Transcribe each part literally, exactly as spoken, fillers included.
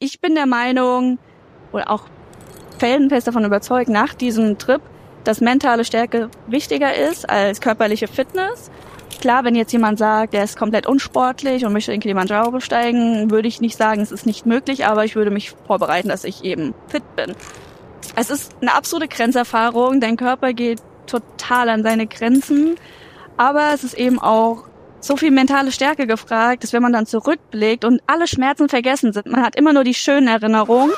ich bin der Meinung, oder auch felsenfest davon überzeugt, nach diesem Trip, dass mentale Stärke wichtiger ist als körperliche Fitness. Klar, wenn jetzt jemand sagt, der ist komplett unsportlich und möchte den Kilimanjaro besteigen, würde ich nicht sagen, es ist nicht möglich, aber ich würde mich vorbereiten, dass ich eben fit bin. Es ist eine absolute Grenzerfahrung, dein Körper geht total an seine Grenzen, aber es ist eben auch so viel mentale Stärke gefragt, dass wenn man dann zurückblickt und alle Schmerzen vergessen sind, man hat immer nur die schönen Erinnerungen.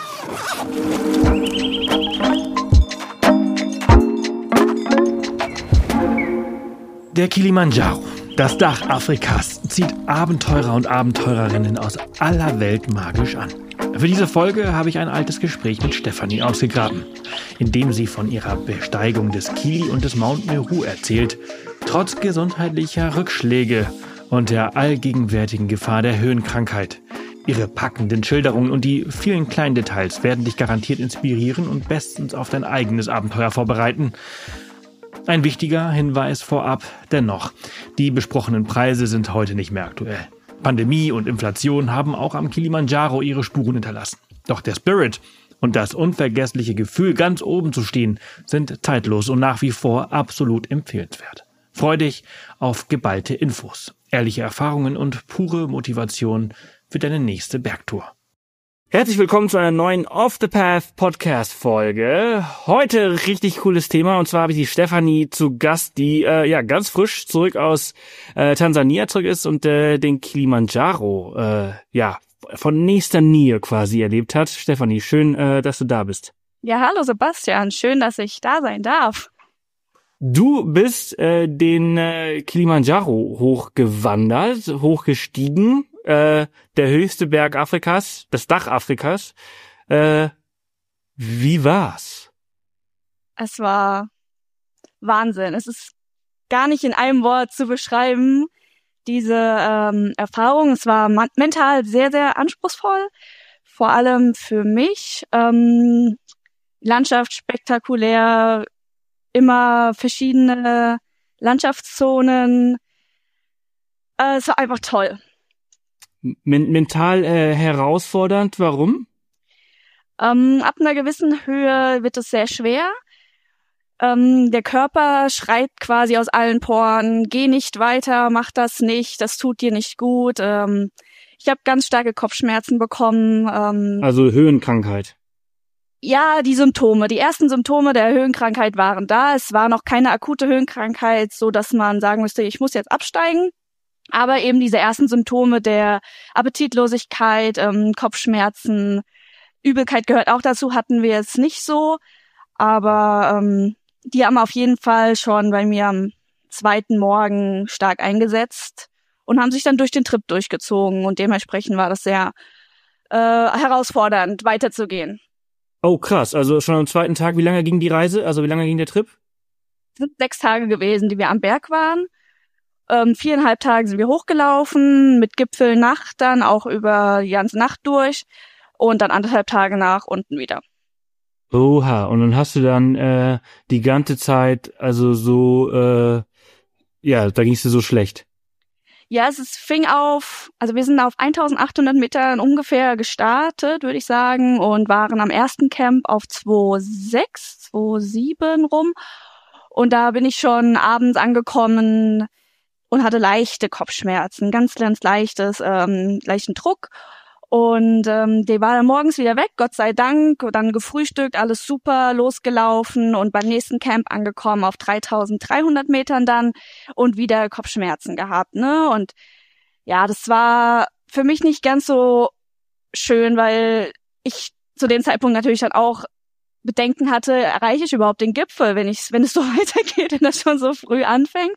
Der Kilimanjaro, das Dach Afrikas, zieht Abenteurer und Abenteurerinnen aus aller Welt magisch an. Für diese Folge habe ich ein altes Gespräch mit Stefanie ausgegraben, in dem sie von ihrer Besteigung des Kili und des Mount Meru erzählt, trotz gesundheitlicher Rückschläge und der allgegenwärtigen Gefahr der Höhenkrankheit. Ihre packenden Schilderungen und die vielen kleinen Details werden dich garantiert inspirieren und bestens auf dein eigenes Abenteuer vorbereiten. Ein wichtiger Hinweis vorab dennoch: Die besprochenen Preise sind heute nicht mehr aktuell. Pandemie und Inflation haben auch am Kilimanjaro ihre Spuren hinterlassen. Doch der Spirit und das unvergessliche Gefühl, ganz oben zu stehen, sind zeitlos und nach wie vor absolut empfehlenswert. Freu dich auf geballte Infos, ehrliche Erfahrungen und pure Motivation für deine nächste Bergtour. Herzlich willkommen zu einer neuen Off the Path Podcast Folge. Heute richtig cooles Thema, und zwar habe ich die Stefanie zu Gast, die äh, ja ganz frisch zurück aus äh, Tansania zurück ist und äh, den Kilimanjaro äh, ja von nächster Nähe quasi erlebt hat. Stefanie, schön, äh, dass du da bist. Ja, hallo Sebastian, schön, dass ich da sein darf. Du bist äh, den äh, Kilimanjaro hochgewandert, hochgestiegen. Äh, der höchste Berg Afrikas, das Dach Afrikas. Äh, wie war's? Es war Wahnsinn. Es ist gar nicht in einem Wort zu beschreiben, diese ähm, Erfahrung. Es war man- mental sehr, sehr anspruchsvoll. Vor allem für mich. Ähm, Landschaft spektakulär, immer verschiedene Landschaftszonen. Äh, es war einfach toll. Men- mental äh, herausfordernd, warum? Ähm, ab einer gewissen Höhe wird es sehr schwer. Ähm, der Körper schreit quasi aus allen Poren: Geh nicht weiter, mach das nicht, das tut dir nicht gut. Ähm, ich habe ganz starke Kopfschmerzen bekommen. Ähm, Also Höhenkrankheit. ja, die Symptome, die ersten Symptome der Höhenkrankheit waren da. Es war noch keine akute Höhenkrankheit, so dass man sagen müsste, ich muss jetzt absteigen. Aber eben diese ersten Symptome der Appetitlosigkeit, ähm, Kopfschmerzen, Übelkeit gehört auch dazu, hatten wir jetzt nicht so. Aber ähm, die haben auf jeden Fall schon bei mir am zweiten Morgen stark eingesetzt und haben sich dann durch den Trip durchgezogen. Und dementsprechend war das sehr äh, herausfordernd, weiterzugehen. Oh, krass. Also schon am zweiten Tag. Wie lange ging die Reise? Also wie lange ging der Trip? Es sind sechs Tage gewesen, die wir am Berg waren. Ähm, viereinhalb Tage sind wir hochgelaufen, mit Gipfelnacht dann auch über die ganze Nacht durch und dann anderthalb Tage nach unten wieder. Oha, und dann hast du dann äh, die ganze Zeit, also so, äh, ja, da ging's dir so schlecht. Ja, es ist, fing auf, also wir sind auf eintausendachthundert Metern ungefähr gestartet, würde ich sagen, und waren am ersten Camp auf zwei Komma sechs, zwei Komma sieben rum. Und da bin ich schon abends angekommen und hatte leichte Kopfschmerzen, ganz, ganz leichtes, ähm, leichten Druck. Und ähm, der war dann morgens wieder weg, Gott sei Dank, dann gefrühstückt, alles super, losgelaufen und beim nächsten Camp angekommen auf dreitausenddreihundert Metern dann und wieder Kopfschmerzen gehabt, ne? Und ja, das war für mich nicht ganz so schön, weil ich zu dem Zeitpunkt natürlich dann auch Bedenken hatte, erreiche ich überhaupt den Gipfel, wenn ich, wenn es so weitergeht, wenn das schon so früh anfängt.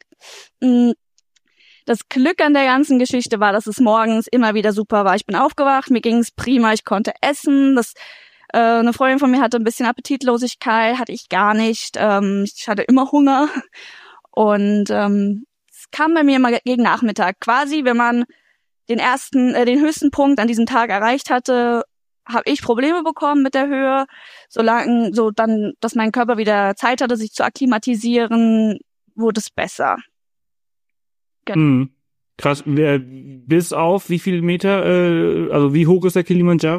Das Glück an der ganzen Geschichte war, dass es morgens immer wieder super war. Ich bin aufgewacht, mir ging es prima, ich konnte essen. Das, äh, eine Freundin von mir hatte ein bisschen Appetitlosigkeit, hatte ich gar nicht. Ähm, ich hatte immer Hunger. Und ähm, es kam bei mir immer gegen Nachmittag. Quasi, wenn man den ersten, äh, den höchsten Punkt an diesem Tag erreicht hatte, habe ich Probleme bekommen mit der Höhe. Solange, so dann, dass mein Körper wieder Zeit hatte, sich zu akklimatisieren, wurde es besser. Genau. Mhm. Krass. Bis auf wie viele Meter, äh, also wie hoch ist der Kilimanjaro?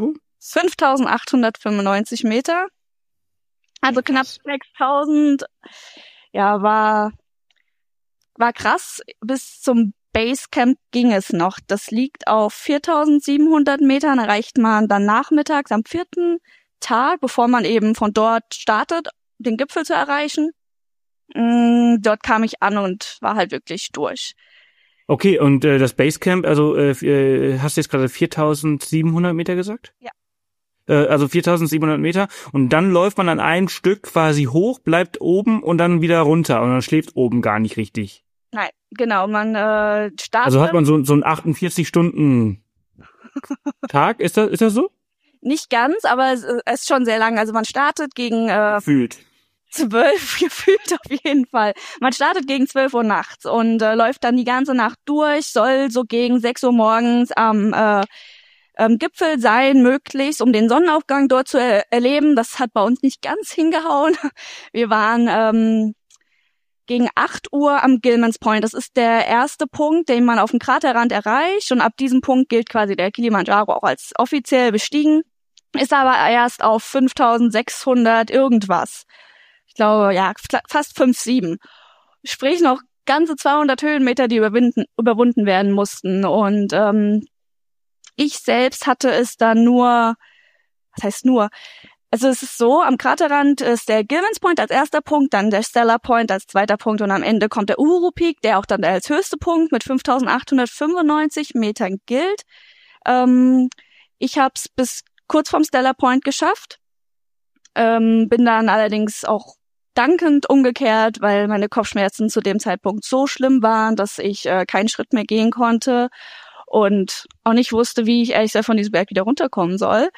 fünftausendachthundertfünfundneunzig Meter. Also knapp sechstausend. Ja, war, war krass. Bis zum Basecamp ging es noch. Das liegt auf viertausendsiebenhundert Metern. Erreicht man dann nachmittags am vierten Tag, bevor man eben von dort startet, den Gipfel zu erreichen. Mm, dort kam ich an und war halt wirklich durch. Okay, und äh, das Basecamp, also äh, hast du jetzt gerade viertausendsiebenhundert Meter gesagt? Ja. Äh, also viertausendsiebenhundert Meter und dann läuft man an einem Stück quasi hoch, bleibt oben und dann wieder runter und dann schläft oben gar nicht richtig. Nein, genau, man äh, startet... Also hat man so, so einen achtundvierzig Stunden Tag, ist das, ist das so? Nicht ganz, aber es, es ist schon sehr lang. Also man startet gegen... Äh, Gefühlt. Zwölf, gefühlt auf jeden Fall. Man startet gegen zwölf Uhr nachts und äh, läuft dann die ganze Nacht durch, soll so gegen sechs Uhr morgens am äh, ähm, Gipfel sein, möglichst, um den Sonnenaufgang dort zu er- erleben. Das hat bei uns nicht ganz hingehauen. Wir waren ähm, gegen acht Uhr am Gilman's Point. Das ist der erste Punkt, den man auf dem Kraterrand erreicht und ab diesem Punkt gilt quasi der Kilimanjaro auch als offiziell bestiegen. Ist aber erst auf fünftausendsechshundert irgendwas. Ich glaube, ja, fast fünf, sieben. Sprich noch ganze zweihundert Höhenmeter, die überwinden, überwunden werden mussten. Und ähm, ich selbst hatte es dann nur, was heißt nur? Also es ist so, am Kraterrand ist der Gilman's Point als erster Punkt, dann der Stellar Point als zweiter Punkt und am Ende kommt der Uhuru Peak, der auch dann als höchste Punkt mit fünftausendachthundertfünfundneunzig Metern gilt. Ähm, ich habe es bis kurz vorm Stellar Point geschafft, ähm, bin dann allerdings auch dankend umgekehrt, weil meine Kopfschmerzen zu dem Zeitpunkt so schlimm waren, dass ich äh, keinen Schritt mehr gehen konnte und auch nicht wusste, wie ich ehrlich gesagt von diesem Berg wieder runterkommen soll.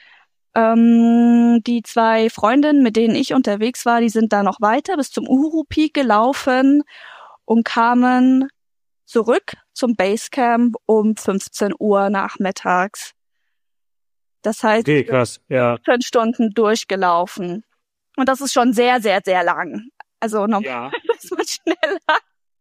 Ähm, die zwei Freundinnen, mit denen ich unterwegs war, die sind da noch weiter bis zum Uhuru Peak gelaufen und kamen zurück zum Basecamp um fünfzehn Uhr nachmittags. Das heißt, okay, krass, ja. fünfzehn Stunden durchgelaufen. Und das ist schon sehr, sehr, sehr lang. Also normal Ja. ist man schneller.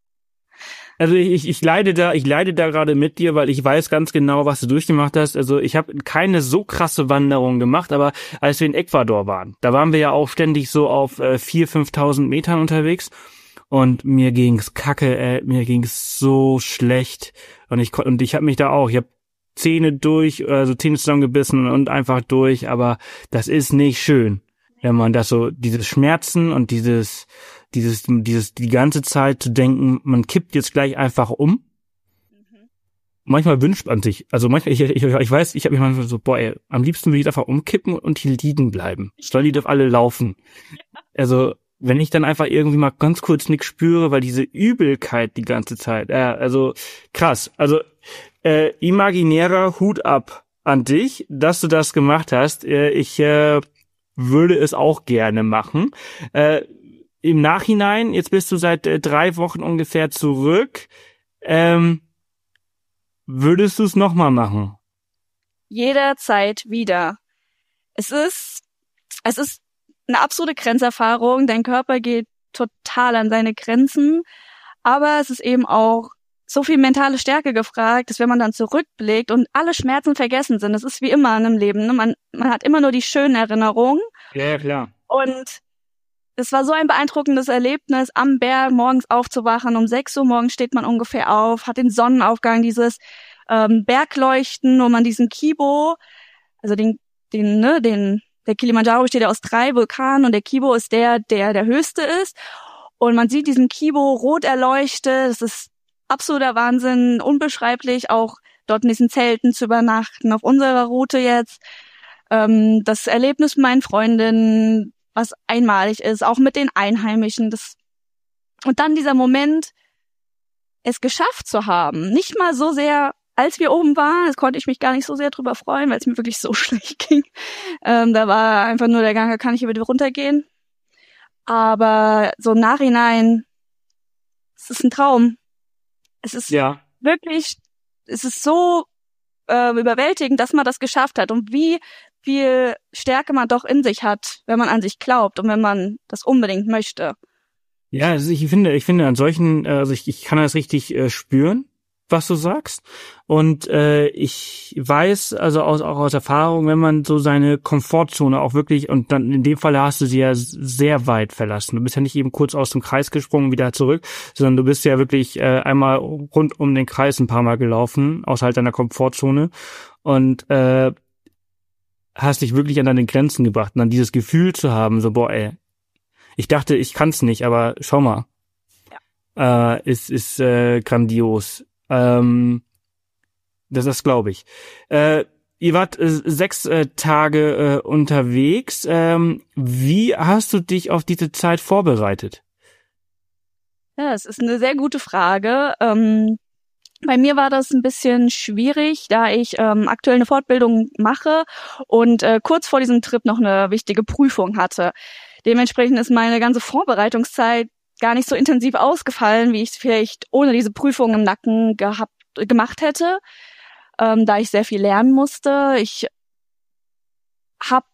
Also ich, ich leide da, ich leide da gerade mit dir, weil ich weiß ganz genau, was du durchgemacht hast. Also ich habe keine so krasse Wanderung gemacht, aber als wir in Ecuador waren, da waren wir ja auch ständig so auf äh, viertausend, fünftausend Metern unterwegs und mir ging's kacke, äh, mir ging's so schlecht und ich und ich habe mich da auch, ich habe Zähne durch, also Zähne zusammengebissen und einfach durch, aber das ist nicht schön, wenn man das so, dieses Schmerzen und dieses, dieses, dieses, die ganze Zeit zu denken, man kippt jetzt gleich einfach um. Mhm. Manchmal wünscht man sich, also manchmal, ich, ich, ich weiß, ich habe mich manchmal so, boah, ey, am liebsten würde ich einfach umkippen und hier liegen bleiben. Sollen die doch alle laufen. Also, wenn ich dann einfach irgendwie mal ganz kurz nichts spüre, weil diese Übelkeit die ganze Zeit, äh, also krass, also äh, imaginärer Hut ab an dich, dass du das gemacht hast. Äh, ich äh, würde es auch gerne machen. Äh, im Nachhinein, jetzt bist du seit äh, drei Wochen ungefähr zurück, ähm, würdest du es nochmal machen? Jederzeit wieder. Es ist, es ist eine absolute Grenzerfahrung. Dein Körper geht total an seine Grenzen. Aber es ist eben auch so viel mentale Stärke gefragt, dass wenn man dann zurückblickt und alle Schmerzen vergessen sind, das ist wie immer in einem Leben, ne? man, man hat immer nur die schönen Erinnerungen. Ja, ja, klar. Und es war so ein beeindruckendes Erlebnis, am Berg morgens aufzuwachen. Um sechs Uhr morgens steht man ungefähr auf, hat den Sonnenaufgang, dieses ähm, Bergleuchten, wo man diesen Kibo, also den, den, ne, den, der Kilimanjaro besteht ja aus drei Vulkanen und der Kibo ist der, der der höchste ist. Und man sieht diesen Kibo rot erleuchtet, das ist absoluter Wahnsinn, unbeschreiblich, auch dort in diesen Zelten zu übernachten, auf unserer Route jetzt. Ähm, das Erlebnis mit meinen Freundinnen, was einmalig ist, auch mit den Einheimischen. Das und dann dieser Moment, es geschafft zu haben. Nicht mal so sehr, als wir oben waren, das konnte ich mich gar nicht so sehr drüber freuen, weil es mir wirklich so schlecht ging. Ähm, da war einfach nur der Gang, kann ich hier wieder runtergehen. Aber so im Nachhinein, es ist ein Traum. Es ist ja. wirklich, es ist so äh, überwältigend, dass man das geschafft hat und wie viel Stärke man doch in sich hat, wenn man an sich glaubt und wenn man das unbedingt möchte. Ja, also ich finde, ich finde an solchen, also ich, ich kann das richtig äh, spüren, was du sagst. Und äh, ich weiß, also aus, auch aus Erfahrung, wenn man so seine Komfortzone auch wirklich, und dann in dem Fall hast du sie ja sehr weit verlassen. Du bist ja nicht eben kurz aus dem Kreis gesprungen, wieder zurück, sondern du bist ja wirklich äh, einmal rund um den Kreis ein paar Mal gelaufen, außerhalb deiner Komfortzone. Und äh, hast dich wirklich an deine Grenzen gebracht. Und dann dieses Gefühl zu haben, so, boah, ey, ich dachte, ich kann's nicht, aber schau mal. Ja. Äh, ist ist äh, grandios. Ähm, das das glaube ich. Äh, ihr wart äh, sechs äh, Tage äh, unterwegs. Ähm, wie hast du dich auf diese Zeit vorbereitet? Ja, es ist eine sehr gute Frage. Ähm, bei mir war das ein bisschen schwierig, da ich ähm, aktuell eine Fortbildung mache und äh, kurz vor diesem Trip noch eine wichtige Prüfung hatte. Dementsprechend ist meine ganze Vorbereitungszeit gar nicht so intensiv ausgefallen, wie ich es vielleicht ohne diese Prüfung im Nacken gehabt, gemacht hätte, ähm, da ich sehr viel lernen musste. Ich habe,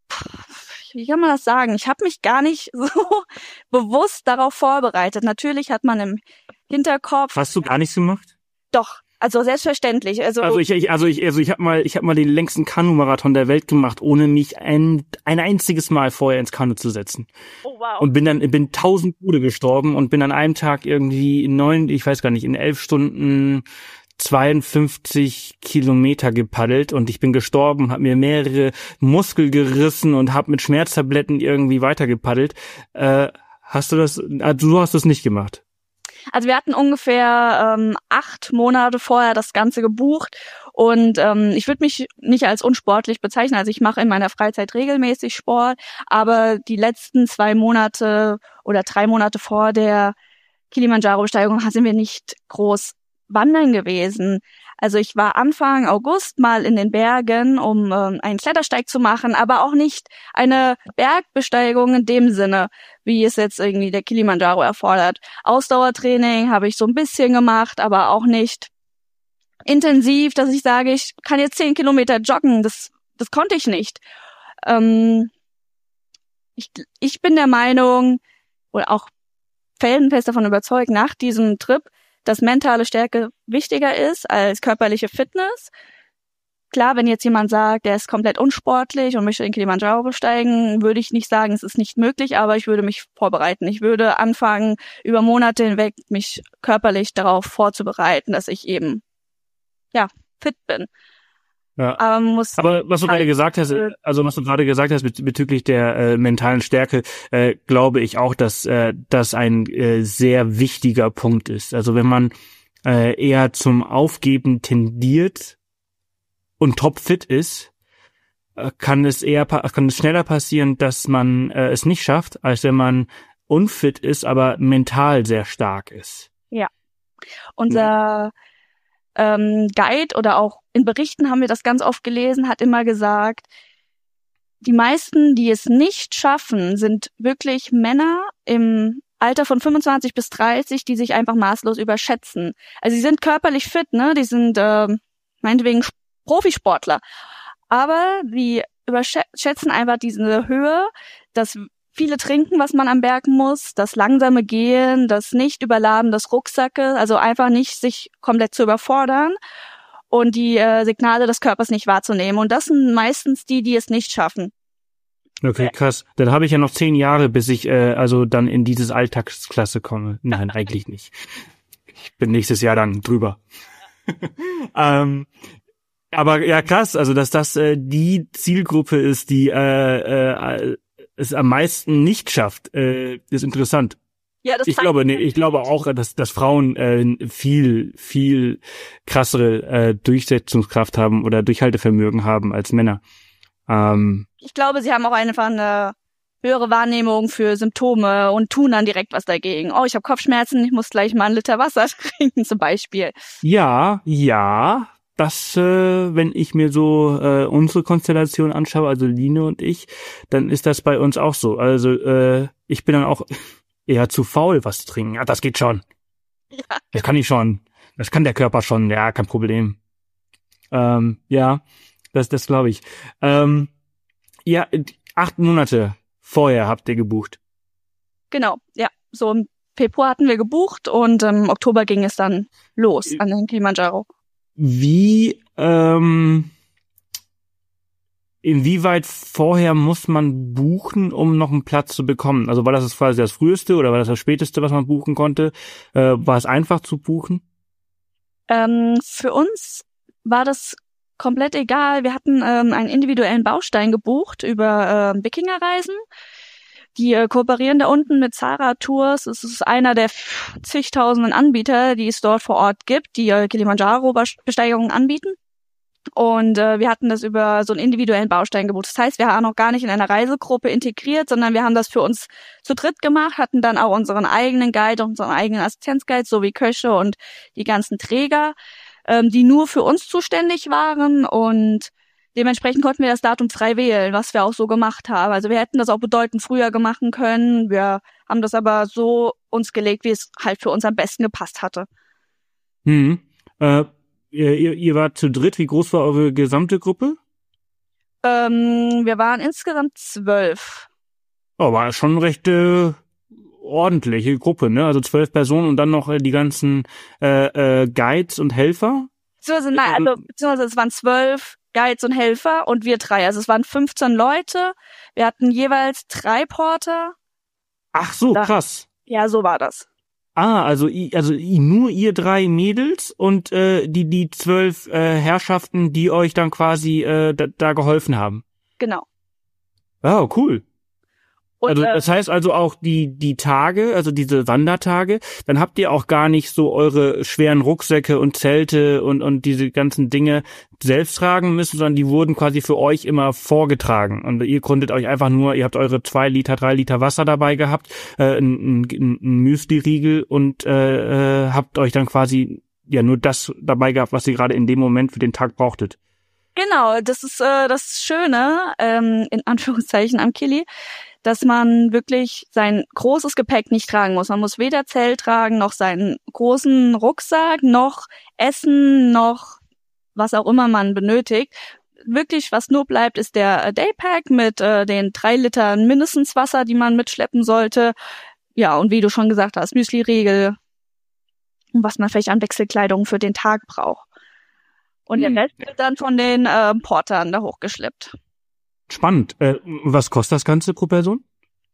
wie kann man das sagen, ich habe mich gar nicht so bewusst darauf vorbereitet. Natürlich hat man im Hinterkopf... Hast du gar nichts gemacht? Doch. Also selbstverständlich. Also also ich, ich also ich also ich habe mal ich habe mal den längsten Kanu-Marathon der Welt gemacht, ohne mich ein ein einziges Mal vorher ins Kanu zu setzen. Oh wow. Und bin dann bin tausend Bude gestorben und bin an einem Tag irgendwie in neun, ich weiß gar nicht, in elf Stunden zweiundfünfzig Kilometer gepaddelt und ich bin gestorben, habe mir mehrere Muskel gerissen und habe mit Schmerztabletten irgendwie weitergepaddelt. Äh, hast du das? Also du hast das nicht gemacht? Also wir hatten ungefähr ähm, acht Monate vorher das Ganze gebucht und ähm, ich würde mich nicht als unsportlich bezeichnen. Also ich mache in meiner Freizeit regelmäßig Sport, aber die letzten zwei Monate oder drei Monate vor der Kilimanjaro-Besteigung sind wir nicht groß wandern gewesen. Also ich war Anfang August mal in den Bergen, um ähm, einen Klettersteig zu machen, aber auch nicht eine Bergbesteigung in dem Sinne, wie es jetzt irgendwie der Kilimanjaro erfordert. Ausdauertraining habe ich so ein bisschen gemacht, aber auch nicht intensiv, dass ich sage, ich kann jetzt zehn Kilometer joggen. Das, das konnte ich nicht. Ähm, ich, ich bin der Meinung, oder auch felsenfest davon überzeugt, nach diesem Trip, dass mentale Stärke wichtiger ist als körperliche Fitness. Klar, wenn jetzt jemand sagt, der ist komplett unsportlich und möchte den Kilimanjaro besteigen, würde ich nicht sagen, es ist nicht möglich, aber ich würde mich vorbereiten. Ich würde anfangen, über Monate hinweg mich körperlich darauf vorzubereiten, dass ich eben, ja, fit bin. Ja. Aber, muss Aber was du gerade gesagt hast, also was du gerade gesagt hast bezüglich der äh, mentalen Stärke, äh, glaube ich auch, dass äh, das ein äh, sehr wichtiger Punkt ist. Also wenn man äh, eher zum Aufgeben tendiert und topfit ist, äh, kann es eher kann es schneller passieren, dass man äh, es nicht schafft, als wenn man unfit ist, aber mental sehr stark ist. Ja. Unser ähm, Guide oder auch in Berichten haben wir das ganz oft gelesen, hat immer gesagt, die meisten, die es nicht schaffen, sind wirklich Männer im Alter von fünfundzwanzig bis dreißig, die sich einfach maßlos überschätzen. Also sie sind körperlich fit, ne? Die sind äh, meinetwegen Profisportler, aber sie überschätzen einfach diese Höhe, dass viele trinken, was man am Berg muss, das langsame Gehen, das Nicht-Überladen des Rucksacke, also einfach nicht sich komplett zu überfordern und die äh, Signale des Körpers nicht wahrzunehmen. Und das sind meistens die, die es nicht schaffen. Okay, krass. Dann habe ich ja noch zehn Jahre, bis ich äh, also dann in dieses Alltagsklasse komme. Nein, eigentlich nicht. Ich bin nächstes Jahr dann drüber. ähm, aber ja, krass, also dass das äh, die Zielgruppe ist, die äh, äh, es am meisten nicht schafft, äh, ist interessant. Ja, das ich glaube, nee, ich glaube auch, dass, dass Frauen äh, viel, viel krassere äh, Durchsetzungskraft haben oder Durchhaltevermögen haben als Männer. Ähm, ich glaube, sie haben auch einfach eine höhere Wahrnehmung für Symptome und tun dann direkt was dagegen. Oh, ich habe Kopfschmerzen, ich muss gleich mal einen Liter Wasser trinken zum Beispiel. Ja, ja. Das, äh, wenn ich mir so äh, unsere Konstellation anschaue, also Line und ich, dann ist das bei uns auch so. Also äh, ich bin dann auch eher zu faul, was zu trinken. Ja, das geht schon. Ja. Das kann ich schon. Das kann der Körper schon. Ja, kein Problem. Ähm, ja, das, das glaube ich. Ähm, ja, acht Monate vorher habt ihr gebucht. Genau, ja, so im Februar hatten wir gebucht und im Oktober ging es dann los an den Kilimanjaro. Wie, ähm, inwieweit vorher muss man buchen, um noch einen Platz zu bekommen? Also war das das quasi das früheste oder war das das späteste, was man buchen konnte? Äh, war es einfach zu buchen? Ähm, für uns war das komplett egal. Wir hatten ähm, einen individuellen Baustein gebucht über äh, Wikingerreisen. Die äh, kooperieren da unten mit Zara Tours. Es ist einer der zigtausenden Anbieter, die es dort vor Ort gibt, die äh, Kilimanjaro-Besteigerungen anbieten. Und äh, wir hatten das über so einen individuellen Baustein gebucht. Das heißt, wir haben auch gar nicht in einer Reisegruppe integriert, sondern wir haben das für uns zu dritt gemacht, hatten dann auch unseren eigenen Guide, unseren eigenen Assistenzguide sowie Köche und die ganzen Träger, ähm, die nur für uns zuständig waren. Und dementsprechend konnten wir das Datum frei wählen, was wir auch so gemacht haben. Also wir hätten das auch bedeutend früher machen können. Wir haben das aber so uns gelegt, wie es halt für uns am besten gepasst hatte. Hm. Äh, ihr, ihr wart zu dritt. Wie groß war eure gesamte Gruppe? Ähm, wir waren insgesamt zwölf. Oh, war schon eine recht äh, ordentliche Gruppe, ne? Also zwölf Personen und dann noch äh, die ganzen äh, äh, Guides und Helfer? Beziehungsweise, nein, also beziehungsweise es waren zwölf Guides und Helfer und wir drei. Also es waren fünfzehn Leute. Wir hatten jeweils drei Porter. Ach so, Da, krass. ja, so war das. Ah, also i- also i- nur ihr drei Mädels und äh, die die zwölf äh, Herrschaften, die euch dann quasi äh, da, da geholfen haben. Genau. Wow, cool. Und, Also äh, das heißt also auch die die Tage, also diese Wandertage, dann habt ihr auch gar nicht so eure schweren Rucksäcke und Zelte und und diese ganzen Dinge selbst tragen müssen, sondern die wurden quasi für euch immer vorgetragen und ihr konntet euch einfach nur, ihr habt eure zwei Liter, drei Liter Wasser dabei gehabt, äh, ein, ein, ein Müsli-Riegel und äh, äh, habt euch dann quasi ja nur das dabei gehabt, was ihr gerade in dem Moment für den Tag brauchtet. Genau, das ist äh, das Schöne, ähm, in Anführungszeichen am Kili, dass man wirklich sein großes Gepäck nicht tragen muss. Man muss weder Zelt tragen, noch seinen großen Rucksack, noch Essen, noch was auch immer man benötigt. Wirklich, was nur bleibt, ist der Daypack mit äh, den drei Litern mindestens Wasser, die man mitschleppen sollte. Ja, und wie du schon gesagt hast, Müsli-Riegel und was man vielleicht an Wechselkleidung für den Tag braucht. Und Hm. der Rest wird dann von den äh, Portern da hochgeschleppt. Spannend. Äh, was kostet das Ganze pro Person?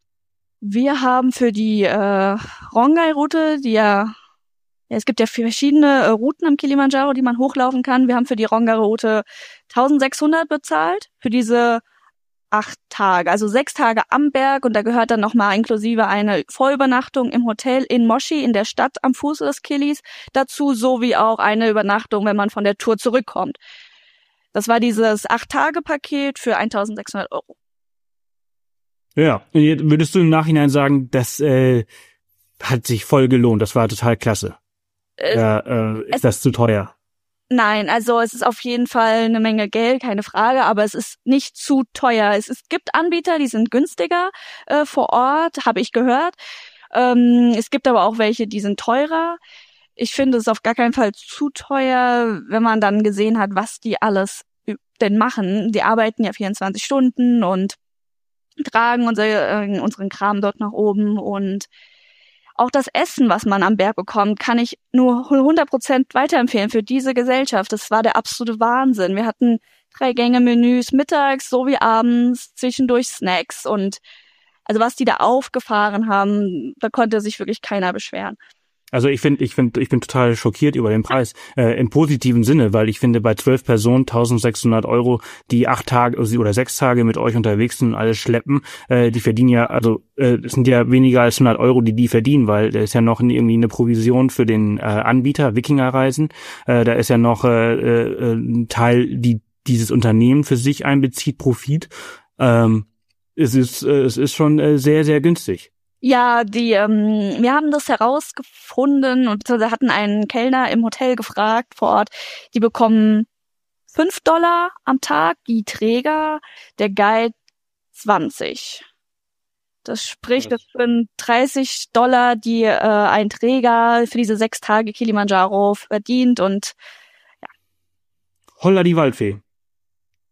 Wir haben für die äh, Rongai-Route, die ja, ja, es gibt ja verschiedene äh, Routen am Kilimanjaro, die man hochlaufen kann. Wir haben für die Rongai-Route eintausendsechshundert bezahlt, für diese acht Tage, also sechs Tage am Berg, und da gehört dann nochmal inklusive eine Vorübernachtung im Hotel in Moshi, in der Stadt am Fuße des Kilis, dazu, sowie auch eine Übernachtung, wenn man von der Tour zurückkommt. Das war dieses acht-Tage-Paket für eintausendsechshundert Euro. Ja, und jetzt würdest du im Nachhinein sagen, das äh, hat sich voll gelohnt, das war total klasse. Äh, Ja, äh, ist das zu teuer? Nein, also es ist auf jeden Fall eine Menge Geld, keine Frage, aber es ist nicht zu teuer. Es, es gibt Anbieter, die sind günstiger äh, vor Ort, habe ich gehört. Ähm, es gibt aber auch welche, die sind teurer. Ich finde es auf gar keinen Fall zu teuer, wenn man dann gesehen hat, was die alles denn machen. Die arbeiten ja vierundzwanzig Stunden und tragen unser, äh, unseren Kram dort nach oben, und auch das Essen, was man am Berg bekommt, kann ich nur hundert Prozent weiterempfehlen für diese Gesellschaft. Das war der absolute Wahnsinn. Wir hatten drei Gänge-Menüs mittags sowie abends, zwischendurch Snacks, und also was die da aufgefahren haben, da konnte sich wirklich keiner beschweren. Also ich finde, ich finde, ich bin total schockiert über den Preis, äh, im positiven Sinne, weil ich finde, bei zwölf Personen eintausendsechshundert Euro, die acht Tage oder sechs Tage mit euch unterwegs sind und alles schleppen, äh, die verdienen ja, also äh, es sind ja weniger als hundert Euro, die die verdienen, weil da ist ja noch irgendwie eine Provision für den äh, Anbieter, Wikingerreisen, äh, da ist ja noch äh, äh, ein Teil, die dieses Unternehmen für sich einbezieht, Profit. Ähm, es ist, äh, es ist schon äh, sehr, sehr günstig. Ja, die, ähm, wir haben das herausgefunden und wir hatten einen Kellner im Hotel gefragt vor Ort. Die bekommen fünf Dollar am Tag, die Träger, der Guide zwanzig. Das spricht, das sind dreißig Dollar, die äh, ein Träger für diese sechs Tage Kilimanjaro verdient, und ja. Holla die Waldfee.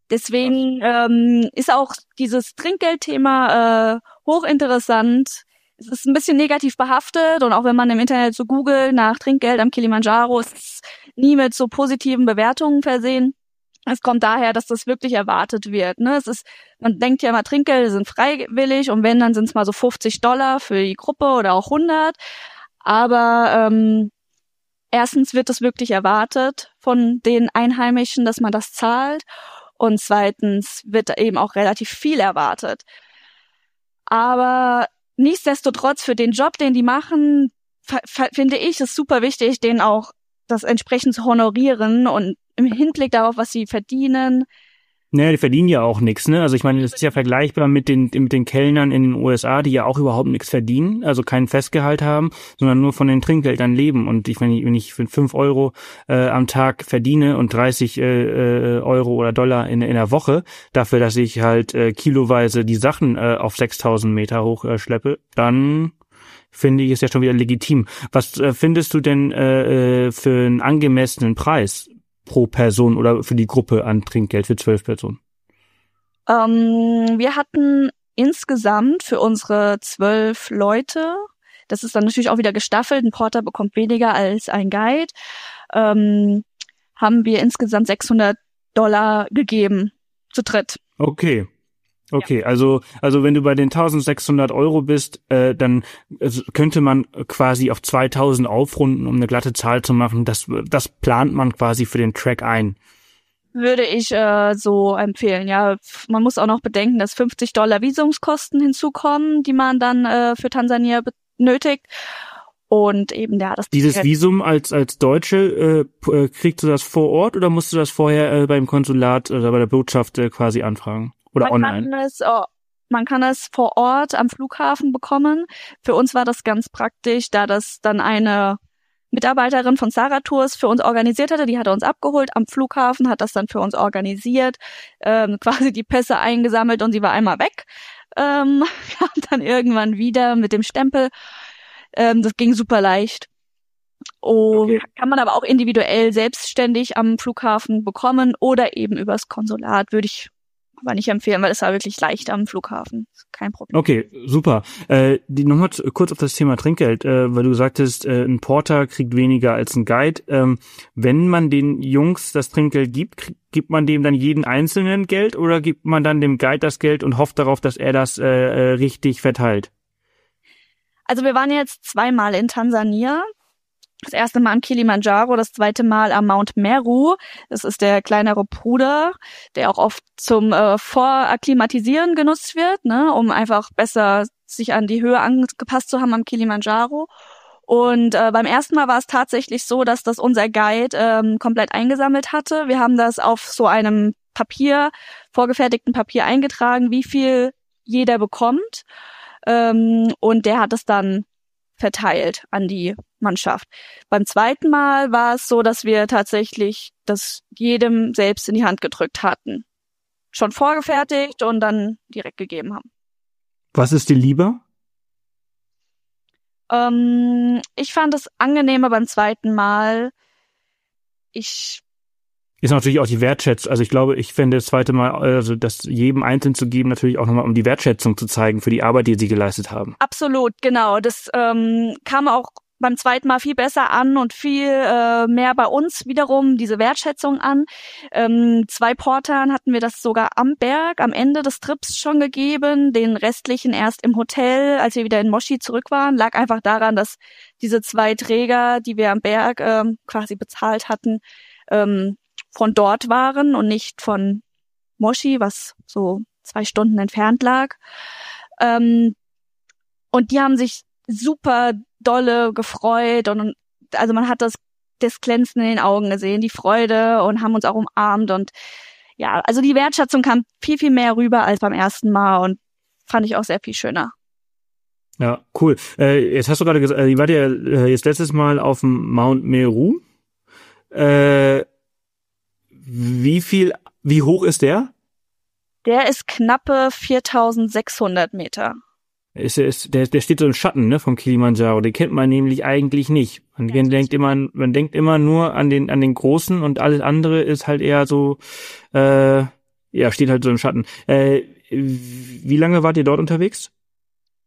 Deswegen ähm, ist auch dieses Trinkgeldthema äh, hochinteressant. es ist ein bisschen negativ behaftet und auch wenn man im Internet so googelt nach Trinkgeld am Kilimanjaro, ist es nie mit so positiven Bewertungen versehen. Es kommt daher, dass das wirklich erwartet wird. Ne? Es ist, man denkt ja immer, Trinkgelder sind freiwillig und wenn, dann sind es mal so fünfzig Dollar für die Gruppe oder auch hundert. Aber ähm, erstens wird es wirklich erwartet von den Einheimischen, dass man das zahlt. Und zweitens wird eben auch relativ viel erwartet. Aber nichtsdestotrotz für den Job, den die machen, f- f- finde ich es super wichtig, den auch das entsprechend zu honorieren und im Hinblick darauf, was sie verdienen. Naja, die verdienen ja auch nichts, ne? Also ich meine, das ist ja vergleichbar mit den mit den Kellnern in den U S A, die ja auch überhaupt nichts verdienen, also kein Festgehalt haben, sondern nur von den Trinkgeldern leben. Und ich meine, wenn ich für fünf Euro äh, am Tag verdiene und dreißig äh, Euro oder Dollar in, in der Woche, dafür, dass ich halt äh, kiloweise die Sachen äh, auf sechstausend Meter hoch äh, schleppe, dann finde ich es ja schon wieder legitim. Was äh, findest du denn äh, für einen angemessenen Preis pro Person oder für die Gruppe an Trinkgeld für zwölf Personen? Ähm, wir hatten insgesamt für unsere zwölf Leute, das ist dann natürlich auch wieder gestaffelt, ein Porter bekommt weniger als ein Guide, ähm, haben wir insgesamt sechshundert Dollar gegeben, zu dritt. Okay. Okay, ja. also also wenn du bei den eintausendsechshundert Euro bist, äh, dann also könnte man quasi auf zweitausend aufrunden, um eine glatte Zahl zu machen. Das das plant man quasi für den Track ein. Würde ich äh, so empfehlen, ja. Man muss auch noch bedenken, dass fünfzig Dollar Visumskosten hinzukommen, die man dann äh, für Tansania benötigt. Und eben, ja, das... Dieses Visum als als Deutsche, äh, kriegst du das vor Ort oder musst du das vorher äh, beim Konsulat oder bei der Botschaft äh, quasi anfragen? Oder man online? Kann es, oh, man kann es vor Ort am Flughafen bekommen. Für uns war das ganz praktisch, da das dann eine Mitarbeiterin von Sarah Tours für uns organisiert hatte. Die hatte uns abgeholt am Flughafen, hat das dann für uns organisiert, ähm, quasi die Pässe eingesammelt und sie war einmal weg. Ähm, kam dann irgendwann wieder mit dem Stempel. Ähm, das ging super leicht. Oh, okay. Kann man aber auch individuell selbstständig am Flughafen bekommen oder eben übers Konsulat, würde ich aber nicht empfehlen, weil es war wirklich leicht am Flughafen. Kein Problem. Okay, super. Äh, die nochmal kurz auf das Thema Trinkgeld, äh, weil du sagtest, äh, ein Porter kriegt weniger als ein Guide. Ähm, wenn man den Jungs das Trinkgeld gibt, krieg, gibt man dem dann jeden Einzelnen Geld oder gibt man dann dem Guide das Geld und hofft darauf, dass er das äh, äh, richtig verteilt? Also wir waren jetzt zweimal in Tansania. Das erste Mal am Kilimanjaro, das zweite Mal am Mount Meru. Das ist der kleinere Bruder, der auch oft zum äh, Vorakklimatisieren genutzt wird, ne, um einfach besser sich an die Höhe angepasst zu haben am Kilimanjaro. Und äh, beim ersten Mal war es tatsächlich so, dass das unser Guide ähm, komplett eingesammelt hatte. Wir haben das auf so einem Papier, vorgefertigten Papier eingetragen, wie viel jeder bekommt. Ähm, und der hat es dann verteilt an die Mannschaft. Beim zweiten Mal war es so, dass wir tatsächlich das jedem selbst in die Hand gedrückt hatten. Schon vorgefertigt und dann direkt gegeben haben. Was ist dir lieber? Ähm, ich fand es angenehmer beim zweiten Mal. Ich Ist natürlich auch die Wertschätzung. Also ich glaube, ich fände das zweite Mal, also das jedem einzeln zu geben, natürlich auch nochmal, um die Wertschätzung zu zeigen für die Arbeit, die sie geleistet haben. Absolut, genau. Das ähm, kam auch beim zweiten Mal viel besser an und viel äh, mehr bei uns wiederum diese Wertschätzung an. Ähm, zwei Portern hatten wir das sogar am Berg, am Ende des Trips schon gegeben, den restlichen erst im Hotel, als wir wieder in Moshi zurück waren. Lag einfach daran, dass diese zwei Träger, die wir am Berg ähm, quasi bezahlt hatten, ähm, von dort waren und nicht von Moshi, was so zwei Stunden entfernt lag. Ähm, und die haben sich super dolle gefreut und also man hat das, das Glänzen in den Augen gesehen, die Freude und haben uns auch umarmt und ja, also die Wertschätzung kam viel, viel mehr rüber als beim ersten Mal und fand ich auch sehr viel schöner. Ja, cool. Äh, jetzt hast du gerade gesagt, ihr wart ja äh, jetzt letztes Mal auf dem Mount Meru. Äh, wie viel, wie hoch ist der? Der ist knappe viertausendsechshundert Meter. Ist, ist, der, der steht so im Schatten, ne, vom Kilimanjaro. Den kennt man nämlich eigentlich nicht. Man ja, denkt immer, man denkt immer nur an den, an den Großen und alles andere ist halt eher so, äh, ja, steht halt so im Schatten. Äh, wie lange wart ihr dort unterwegs?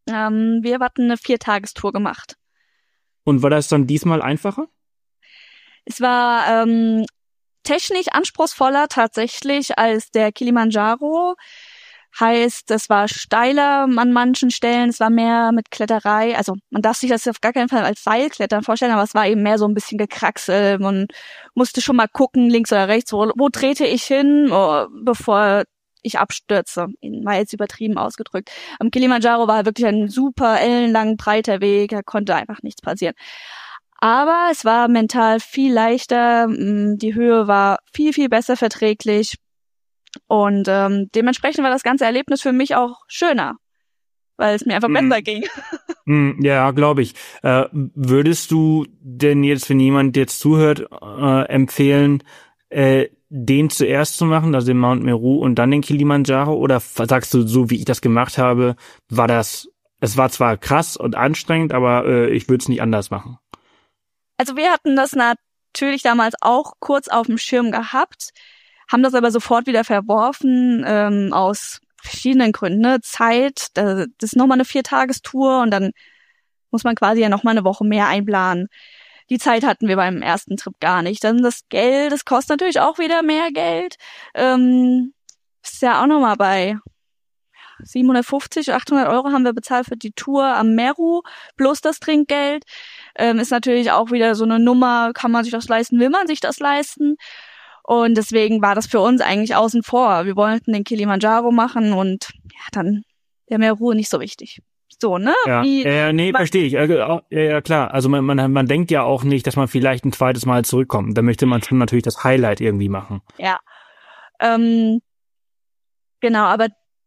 Ähm, wir hatten eine Viertagestour gemacht. Und war das dann diesmal einfacher? Es war ähm, technisch anspruchsvoller tatsächlich als der Kilimanjaro. Heißt, es war steiler an manchen Stellen, es war mehr mit Kletterei. Also man darf sich das auf gar keinen Fall als Seilklettern vorstellen, aber es war eben mehr so ein bisschen Gekraxel. Man musste schon mal gucken, links oder rechts, wo, wo trete ich hin, oh, bevor ich abstürze. War jetzt übertrieben ausgedrückt. Am Kilimanjaro war wirklich ein super ellenlang breiter Weg, da konnte einfach nichts passieren. Aber es war mental viel leichter, die Höhe war viel, viel besser verträglich. Und ähm, dementsprechend war das ganze Erlebnis für mich auch schöner, weil es mir einfach mm. besser ging. Mm, ja, glaube ich. Äh, würdest du denn jetzt, wenn jemand jetzt zuhört, äh, empfehlen, äh, den zuerst zu machen, also den Mount Meru und dann den Kilimanjaro? Oder sagst du, so wie ich das gemacht habe, war das, es war zwar krass und anstrengend, aber äh, ich würde es nicht anders machen? Also wir hatten das natürlich damals auch kurz auf dem Schirm gehabt, haben das aber sofort wieder verworfen, ähm, aus verschiedenen Gründen. Ne? Zeit, das ist nochmal eine Viertagestour und dann muss man quasi ja nochmal eine Woche mehr einplanen. Die Zeit hatten wir beim ersten Trip gar nicht. Dann das Geld, das kostet natürlich auch wieder mehr Geld. Ähm, ist ja auch nochmal bei siebenhundertfünfzig, achthundert Euro haben wir bezahlt für die Tour am Meru, plus das Trinkgeld. Ähm, ist natürlich auch wieder so eine Nummer, kann man sich das leisten, will man sich das leisten? Und deswegen war das für uns eigentlich außen vor. Wir wollten den Kilimanjaro machen und ja, dann der Meru nicht so wichtig. So, ne? Ja, Wie, äh, nee, verstehe ich. Äh, ja, ja, klar. Also man, man, man denkt ja auch nicht, dass man vielleicht ein zweites Mal zurückkommt. Da möchte man schon natürlich das Highlight irgendwie machen. Ja. Ähm, genau, aber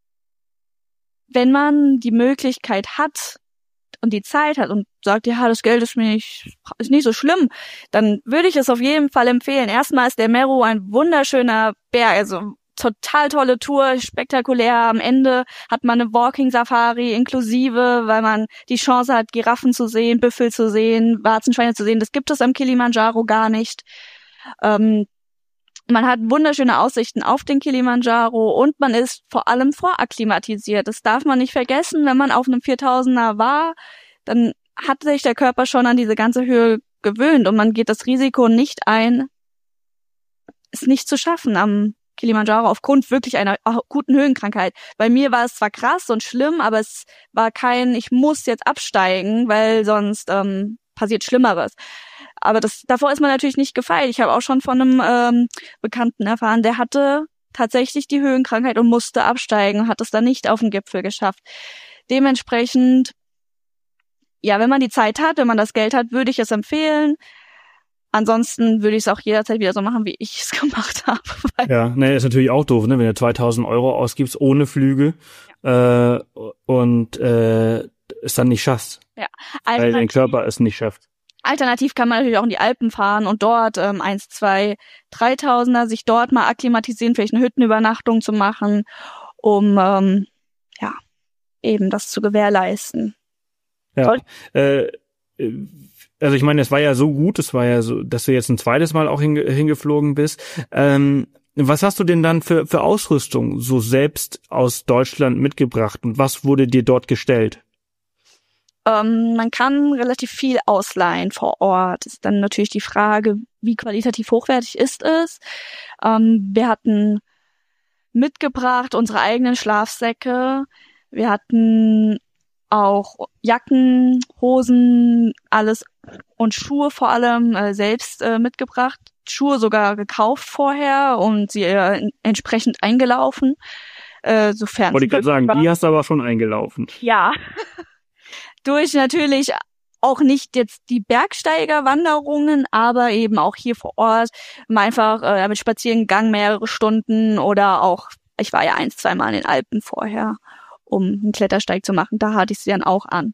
wenn man die Möglichkeit hat und die Zeit hat und sagt, ja, das Geld ist mir nicht, ist nicht so schlimm, dann würde ich es auf jeden Fall empfehlen. Erstmal ist der Meru ein wunderschöner Berg, also total tolle Tour, spektakulär. Am Ende hat man eine Walking-Safari inklusive, weil man die Chance hat, Giraffen zu sehen, Büffel zu sehen, Warzenschweine zu sehen. Das gibt es am Kilimanjaro gar nicht. Ähm, man hat wunderschöne Aussichten auf den Kilimanjaro und man ist vor allem vorakklimatisiert. Das darf man nicht vergessen. Wenn man auf einem viertausender war, dann hat sich der Körper schon an diese ganze Höhe gewöhnt und man geht das Risiko nicht ein, es nicht zu schaffen am Kilimanjaro aufgrund wirklich einer guten Höhenkrankheit. Bei mir war es zwar krass und schlimm, aber es war kein, ich muss jetzt absteigen, weil sonst ähm, passiert Schlimmeres. Aber das davor ist man natürlich nicht gefeit. Ich habe auch schon von einem ähm, Bekannten erfahren, der hatte tatsächlich die Höhenkrankheit und musste absteigen, hat es dann nicht auf den Gipfel geschafft. Dementsprechend, ja, wenn man die Zeit hat, wenn man das Geld hat, würde ich es empfehlen. Ansonsten würde ich es auch jederzeit wieder so machen, wie ich es gemacht habe. Ja, ne, ist natürlich auch doof, ne, wenn du zweitausend Euro ausgibst ohne Flüge ja. äh, und äh, es dann nicht schaffst. Ja. Weil dein Körper es nicht schafft. Alternativ kann man natürlich auch in die Alpen fahren und dort ähm, eins, zwei, dreitausender sich dort mal akklimatisieren, vielleicht eine Hüttenübernachtung zu machen, um ähm, ja eben das zu gewährleisten. Ja. Äh, also ich meine, es war ja so gut, es war ja so, dass du jetzt ein zweites Mal auch hinge- hingeflogen bist. Ähm, was hast du denn dann für für Ausrüstung so selbst aus Deutschland mitgebracht und was wurde dir dort gestellt? Ähm, man kann relativ viel ausleihen vor Ort. Ist dann natürlich die Frage, wie qualitativ hochwertig ist es. Ähm, wir hatten mitgebracht unsere eigenen Schlafsäcke. Wir hatten auch Jacken, Hosen, alles und Schuhe vor allem äh, selbst äh, mitgebracht. Schuhe sogar gekauft vorher und sie äh, entsprechend eingelaufen. Äh, sofern wollte ich gerade sagen, die hast du aber schon eingelaufen. Ja. Durch natürlich auch nicht jetzt die Bergsteigerwanderungen, aber eben auch hier vor Ort mal einfach äh, mit Spaziergang mehrere Stunden oder auch, ich war ja eins, zweimal in den Alpen vorher, um einen Klettersteig zu machen. Da hatte ich sie dann auch an.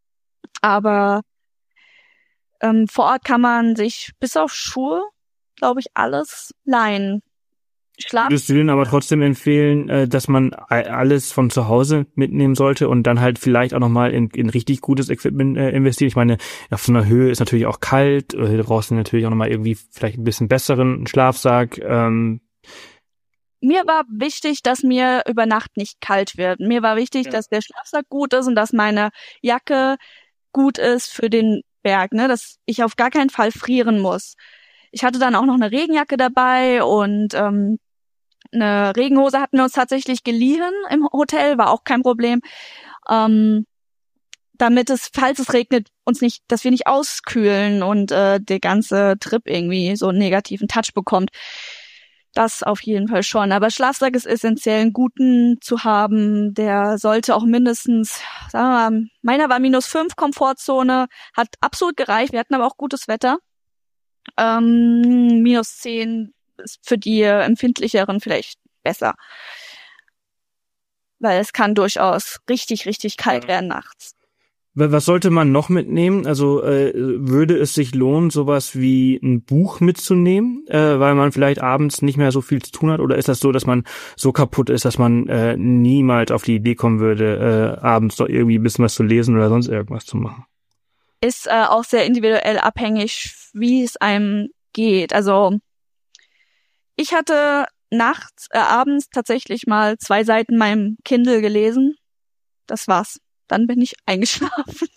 Aber ähm, vor Ort kann man sich bis auf Schuhe, glaube ich, alles leihen. Schlaf- Würdest du denen aber trotzdem empfehlen, dass man alles von zu Hause mitnehmen sollte und dann halt vielleicht auch nochmal in, in richtig gutes Equipment investieren? Ich meine, auf so einer Höhe ist natürlich auch kalt, du brauchst natürlich auch nochmal irgendwie vielleicht ein bisschen besseren Schlafsack. Ähm, mir war wichtig, dass mir über Nacht nicht kalt wird. Mir war wichtig, ja. dass der Schlafsack gut ist und dass meine Jacke gut ist für den Berg, ne, dass ich auf gar keinen Fall frieren muss. Ich hatte dann auch noch eine Regenjacke dabei und ähm, eine Regenhose hatten wir uns tatsächlich geliehen im Hotel, war auch kein Problem. Ähm, damit es, falls es regnet, uns nicht, dass wir nicht auskühlen und äh, der ganze Trip irgendwie so einen negativen Touch bekommt. Das auf jeden Fall schon. Aber Schlafsack ist essentiell, einen guten zu haben. Der sollte auch mindestens, sagen wir mal, meiner war minus fünf Komfortzone, hat absolut gereicht. Wir hatten aber auch gutes Wetter. Ähm, minus zehn ist für die Empfindlicheren vielleicht besser. Weil es kann durchaus richtig, richtig kalt ja. werden nachts. Was sollte man noch mitnehmen? Also äh, würde es sich lohnen, sowas wie ein Buch mitzunehmen, äh, weil man vielleicht abends nicht mehr so viel zu tun hat? Oder ist das so, dass man so kaputt ist, dass man äh, niemals auf die Idee kommen würde, äh, abends doch irgendwie ein bisschen was zu lesen oder sonst irgendwas zu machen? Ist äh, auch sehr individuell abhängig, wie es einem geht. Also ich hatte nachts, äh, abends tatsächlich mal zwei Seiten meinem Kindle gelesen. Das war's. Dann bin ich eingeschlafen.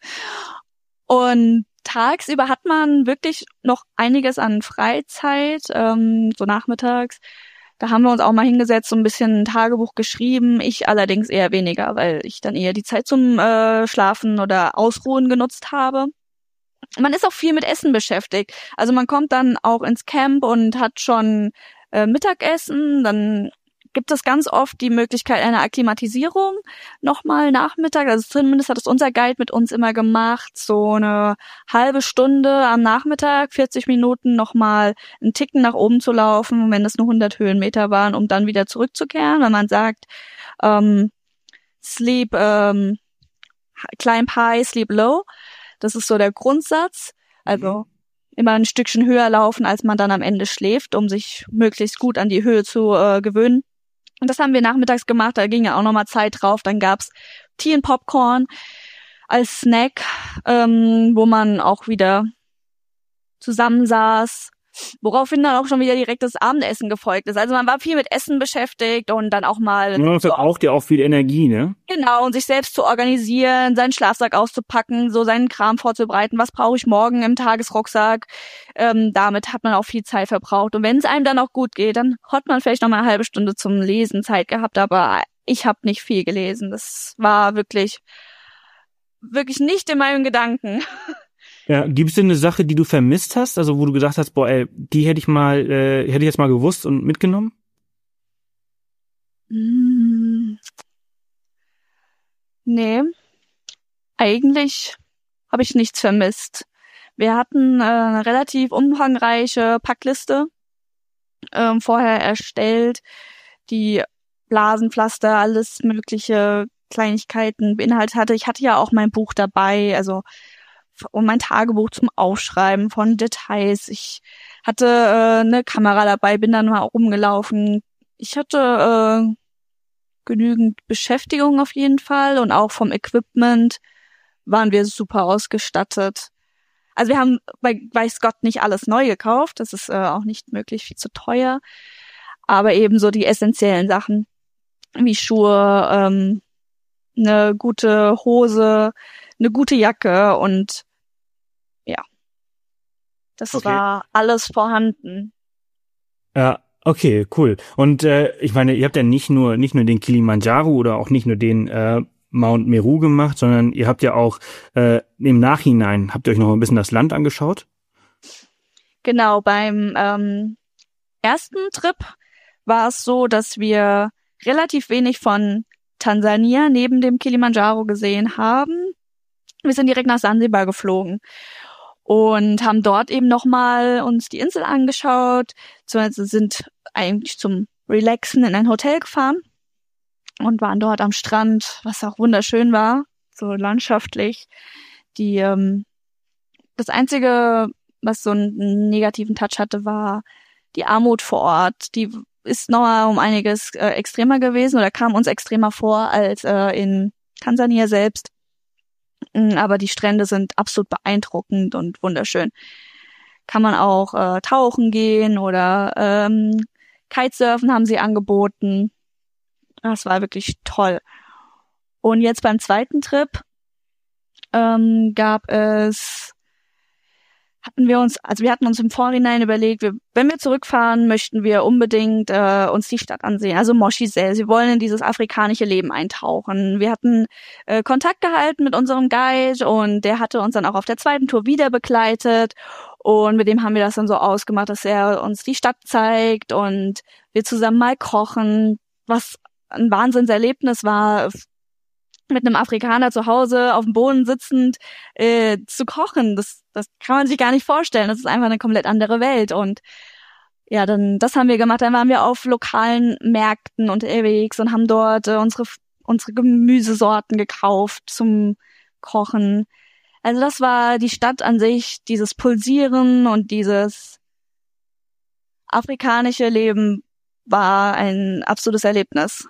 Und tagsüber hat man wirklich noch einiges an Freizeit, ähm, so nachmittags. Da haben wir uns auch mal hingesetzt, so ein bisschen ein Tagebuch geschrieben. Ich allerdings eher weniger, weil ich dann eher die Zeit zum äh, Schlafen oder Ausruhen genutzt habe. Man ist auch viel mit Essen beschäftigt. Also man kommt dann auch ins Camp und hat schon äh, Mittagessen, dann gibt es ganz oft die Möglichkeit einer Akklimatisierung nochmal Nachmittag. Also zumindest hat es unser Guide mit uns immer gemacht, so eine halbe Stunde am Nachmittag, vierzig Minuten nochmal einen Ticken nach oben zu laufen, wenn es nur hundert Höhenmeter waren, um dann wieder zurückzukehren. Wenn man sagt, ähm, sleep, ähm, climb high, sleep low. Das ist so der Grundsatz. Also immer ein Stückchen höher laufen, als man dann am Ende schläft, um sich möglichst gut an die Höhe zu äh, gewöhnen. Und das haben wir nachmittags gemacht, da ging ja auch nochmal Zeit drauf. Dann gab's Tee und Popcorn als Snack, ähm, wo man auch wieder zusammensaß, woraufhin dann auch schon wieder direkt das Abendessen gefolgt ist. Also man war viel mit Essen beschäftigt und dann auch mal... Ja, das braucht ja auch viel Energie, ne? Genau, und sich selbst zu organisieren, seinen Schlafsack auszupacken, so seinen Kram vorzubereiten. Was brauche ich morgen im Tagesrucksack? Ähm, damit hat man auch viel Zeit verbraucht. Und wenn es einem dann auch gut geht, dann hat man vielleicht noch mal eine halbe Stunde zum Lesen Zeit gehabt. Aber ich habe nicht viel gelesen. Das war wirklich, wirklich nicht in meinen Gedanken. Ja, gibt es denn eine Sache, die du vermisst hast, also wo du gesagt hast, boah, ey, die hätte ich mal, äh, hätte ich jetzt mal gewusst und mitgenommen? Mm. Nee, eigentlich habe ich nichts vermisst. Wir hatten äh, eine relativ umfangreiche Packliste ähm, vorher erstellt, die Blasenpflaster, alles mögliche Kleinigkeiten beinhaltet hatte. Ich hatte ja auch mein Buch dabei, also und mein Tagebuch zum Aufschreiben von Details. Ich hatte äh, eine Kamera dabei, bin dann mal rumgelaufen. Ich hatte äh, genügend Beschäftigung auf jeden Fall und auch vom Equipment waren wir super ausgestattet. Also wir haben bei weiß Gott nicht alles neu gekauft, das ist äh, auch nicht möglich, viel zu teuer, aber eben so die essentiellen Sachen wie Schuhe, ähm, eine gute Hose, eine gute Jacke und ja, das okay. war alles vorhanden. Ja, okay, cool. Und äh, ich meine, ihr habt ja nicht nur nicht nur den Kilimanjaro oder auch nicht nur den äh, Mount Meru gemacht, sondern ihr habt ja auch äh, im Nachhinein, habt ihr euch noch ein bisschen das Land angeschaut? Genau, beim ähm, ersten Trip war es so, dass wir relativ wenig von Tansania neben dem Kilimanjaro gesehen haben. Wir sind direkt nach Sansibar geflogen und haben dort eben nochmal uns die Insel angeschaut, beziehungsweise sind eigentlich zum Relaxen in ein Hotel gefahren und waren dort am Strand, was auch wunderschön war, so landschaftlich. Die ähm, das Einzige, was so einen negativen Touch hatte, war die Armut vor Ort. Die ist nochmal um einiges äh, extremer gewesen oder kam uns extremer vor als äh, in Tansania selbst. Aber die Strände sind absolut beeindruckend und wunderschön. Kann man auch äh, tauchen gehen oder ähm, Kitesurfen haben sie angeboten. Das war wirklich toll. Und jetzt beim zweiten Trip ähm, gab es, hatten wir uns, also wir hatten uns im Vorhinein überlegt, wir, wenn wir zurückfahren, möchten wir unbedingt äh, uns die Stadt ansehen, also Moschisel. Sie wollen in dieses afrikanische Leben eintauchen. Wir hatten äh, Kontakt gehalten mit unserem Guide und der hatte uns dann auch auf der zweiten Tour wieder begleitet. Und mit dem haben wir das dann so ausgemacht, dass er uns die Stadt zeigt und wir zusammen mal kochen, was ein Wahnsinnserlebnis war, mit einem Afrikaner zu Hause auf dem Boden sitzend äh, zu kochen. Das, das kann man sich gar nicht vorstellen. Das ist einfach eine komplett andere Welt. Und ja, dann das haben wir gemacht. Dann waren wir auf lokalen Märkten unterwegs und haben dort äh, unsere unsere Gemüsesorten gekauft zum Kochen. Also das war die Stadt an sich, dieses Pulsieren und dieses afrikanische Leben war ein absolutes Erlebnis.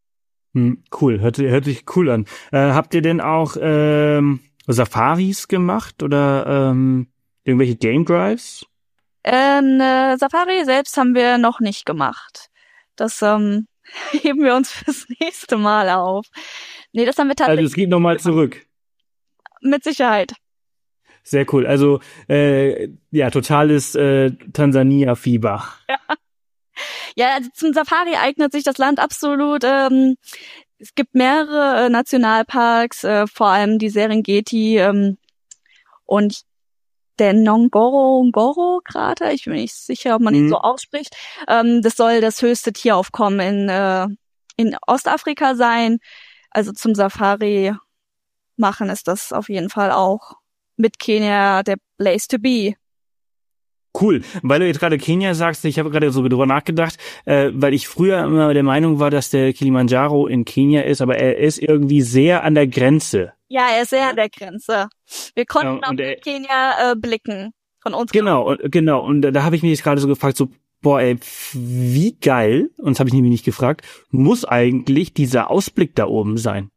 Hm, cool, hört, hört sich cool an. Äh, habt ihr denn auch ähm, Safaris gemacht oder ähm, irgendwelche Game Drives? Ähm, äh, Safari selbst haben wir noch nicht gemacht. Das ähm, heben wir uns fürs nächste Mal auf. Nee, das haben wir tatsächlich. Also es geht nochmal zurück. Mit Sicherheit. Sehr cool. Also äh, ja, totales äh, Tansania-Fieber. Ja. Ja, also zum Safari eignet sich das Land absolut. Ähm, es gibt mehrere äh, Nationalparks, äh, vor allem die Serengeti ähm, und der Ngorongoro-Krater. Ich bin mir nicht sicher, ob man ihn mhm. so ausspricht. Ähm, das soll das höchste Tieraufkommen in äh, in Ostafrika sein. Also zum Safari machen ist das auf jeden Fall auch mit Kenia der Place to be. Cool, weil du jetzt gerade Kenia sagst, ich habe gerade so drüber nachgedacht, äh, weil ich früher immer der Meinung war, dass der Kilimanjaro in Kenia ist, aber er ist irgendwie sehr an der Grenze. Ja, er ist sehr an der Grenze. Wir konnten ja, auf er, Kenia äh, blicken von uns. Genau, und, genau. Und da, da habe ich mich jetzt gerade so gefragt, so boah, ey, wie geil, und das habe ich nämlich nicht gefragt, muss eigentlich dieser Ausblick da oben sein?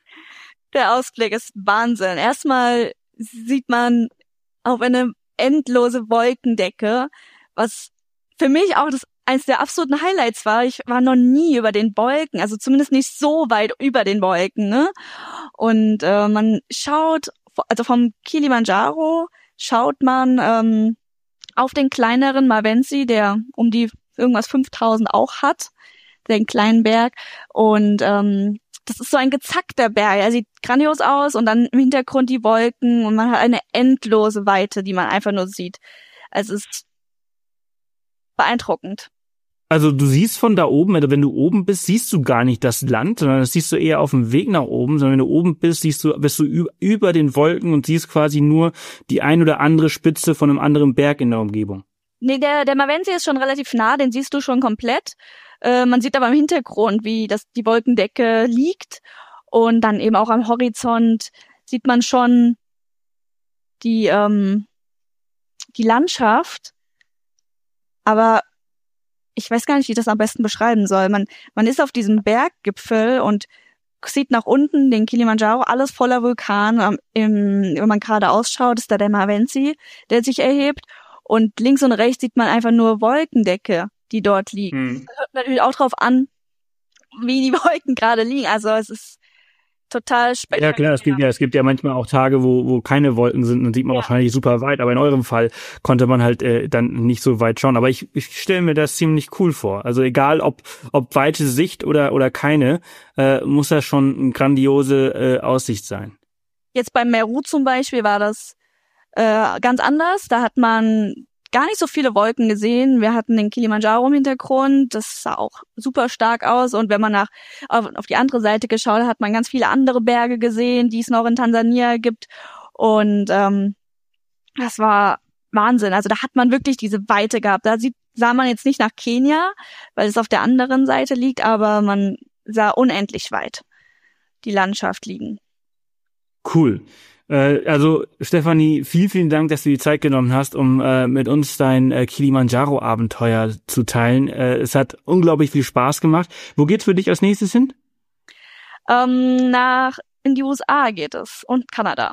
Der Ausblick ist Wahnsinn. Erstmal sieht man auf eine endlose Wolkendecke, was für mich auch das eins der absoluten Highlights war. Ich war noch nie über den Wolken, also zumindest nicht so weit über den Wolken, ne? Und äh, man schaut, also vom Kilimanjaro schaut man ähm, auf den kleineren Mavensi, der um die irgendwas fünftausend auch hat, den kleinen Berg. Und ähm, das ist so ein gezackter Berg. Er sieht grandios aus und dann im Hintergrund die Wolken und man hat eine endlose Weite, die man einfach nur sieht. Also es ist beeindruckend. Also du siehst von da oben, also wenn du oben bist, siehst du gar nicht das Land, sondern das siehst du eher auf dem Weg nach oben, sondern wenn du oben bist, siehst du, bist du über, über den Wolken und siehst quasi nur die ein oder andere Spitze von einem anderen Berg in der Umgebung. Nee, der, der Mavensi ist schon relativ nah, den siehst du schon komplett. Äh, man sieht aber im Hintergrund, wie das die Wolkendecke liegt und dann eben auch am Horizont sieht man schon die ähm, die Landschaft, aber ich weiß gar nicht, wie ich das am besten beschreiben soll. Man man ist auf diesem Berggipfel und sieht nach unten den Kilimanjaro, alles voller Vulkan. Ähm, im, wenn man gerade ausschaut, ist da der Mavensi, der sich erhebt und links und rechts sieht man einfach nur Wolkendecke, die dort liegt. Hm. Das hört natürlich auch drauf an, wie die Wolken gerade liegen. Also es ist total spektakulär. Ja klar, es gibt ja, es gibt ja manchmal auch Tage, wo wo keine Wolken sind, dann sieht man ja wahrscheinlich super weit, aber in eurem Fall konnte man halt äh, dann nicht so weit schauen. Aber ich ich stelle mir das ziemlich cool vor. Also egal ob ob weite Sicht oder oder keine, äh, muss das schon eine grandiose äh, Aussicht sein. Jetzt beim Meru zum Beispiel war das äh, ganz anders. Da hat man gar nicht so viele Wolken gesehen. Wir hatten den Kilimanjaro im Hintergrund. Das sah auch super stark aus. Und wenn man nach auf, auf die andere Seite geschaut hat, hat man ganz viele andere Berge gesehen, die es noch in Tansania gibt. Und ähm, das war Wahnsinn. Also da hat man wirklich diese Weite gehabt. Da sieht, sah man jetzt nicht nach Kenia, weil es auf der anderen Seite liegt, aber man sah unendlich weit die Landschaft liegen. Cool. Also Stefanie, vielen, vielen Dank, dass du die Zeit genommen hast, um äh, mit uns dein äh, Kilimanjaro-Abenteuer zu teilen. Äh, es hat unglaublich viel Spaß gemacht. Wo geht's für dich als nächstes hin? Ähm, nach in die U S A geht es und Kanada.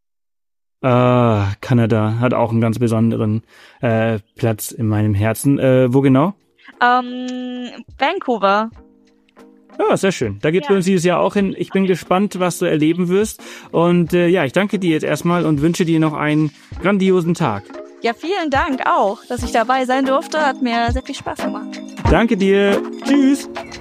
Ah, Kanada hat auch einen ganz besonderen äh, Platz in meinem Herzen. Äh, wo genau? Ähm, Vancouver. Ja, sehr schön. Da geht's Ja. bei uns dieses Jahr auch hin. Ich bin gespannt, was du erleben wirst. Und äh, ja, ich danke dir jetzt erstmal und wünsche dir noch einen grandiosen Tag. Ja, vielen Dank auch, dass ich dabei sein durfte. Hat mir sehr viel Spaß gemacht. Danke dir. Tschüss.